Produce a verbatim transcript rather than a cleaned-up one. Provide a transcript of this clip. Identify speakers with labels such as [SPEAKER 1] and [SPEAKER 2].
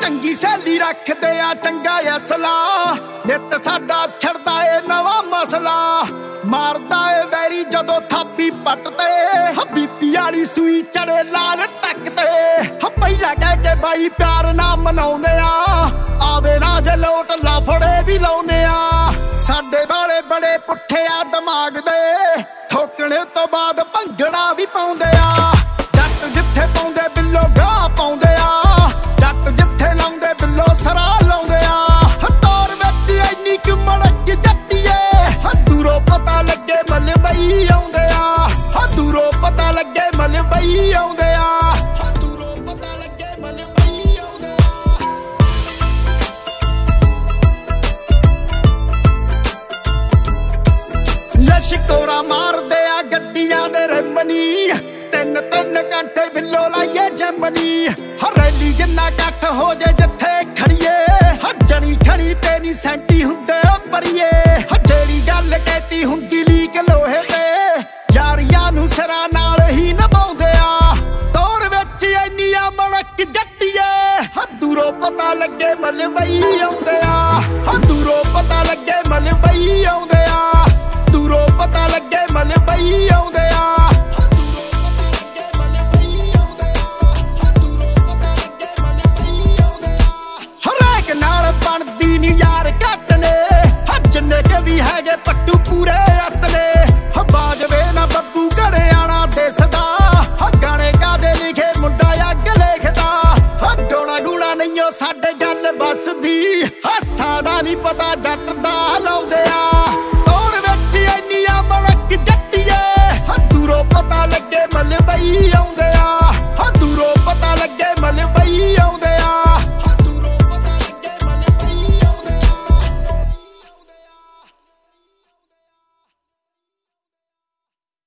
[SPEAKER 1] चंगी सहेली रखदे आ चंगा असला नित साडा छड़दा ए नवां मसला मारदा ए वैरी जदों थापी पटदे बीपी वाली सूई चढ़े लाल टकदे पहिला कह के बाई प्यार ना मनाउंदे आ आवे ना जे लोट लाफड़े भी लाउंदे आ साडे वाले बड़े पुट्ठे आ दिमाग दे ठोकणे तो बाद भंगड़ा भी पाउंदे आ जट जिथे पाउंदे बिल्लो गाह पाउंदे आ जट जिथे लाउंदे बिल्लो सरा लाउंदे आ तौर विच इन्नी कि मड़क जट्टीए दूरों पता लगे मलबई आउंदे आ दूरों पता लगे मलबई आउंदे आ दूरों पता लगे मलबई आउंदे आ लश्कोरा मारदे आ गड्डियां दे रमनी ਤਿੰਨ ਤਿੰਨ ਘੰਟੇ ਬਿੱਲੋ ਲਾਈਏ ਜੰਮਨੀ ਹਰੈਲੀ ਜਿੰਨਾ ਕੱਟ ਹੋ ਜੇ ਜਿੱਥੇ ਖੜੀਏ ਹੱਜਣੀ ਖੜੀ ਤੇ ਨੀ ਸੈਂਟੀ ਹੁੰਦੇ ਪਰੀਏ ਜਿਹੜੀ ਗੱਲ ਕਹਿਤੀ ਹੁੰਦੀ ਲੀਕ ਲੋਹੇ ਤੇ ਯਾਰੀਆਂ ਨੂੰ ਸਿਰਾਂ ਨਾਲ ਹੀ ਨਿਭਾਉਂਦੇ ਆ ਦੌਰ ਵਿੱਚ ਇੰਨੀਆਂ ਮੜਕ ਜੱਟੀਏ ਦੂਰੋਂ ਪਤਾ ਲੱਗੇ ਮਲਵਈ ਆਉਂਦੇ ਆ ਦੂਰੋਂ ਪਤਾ ਲੱਗੇ ਮਲਵਈ ਆਉਂਦੇ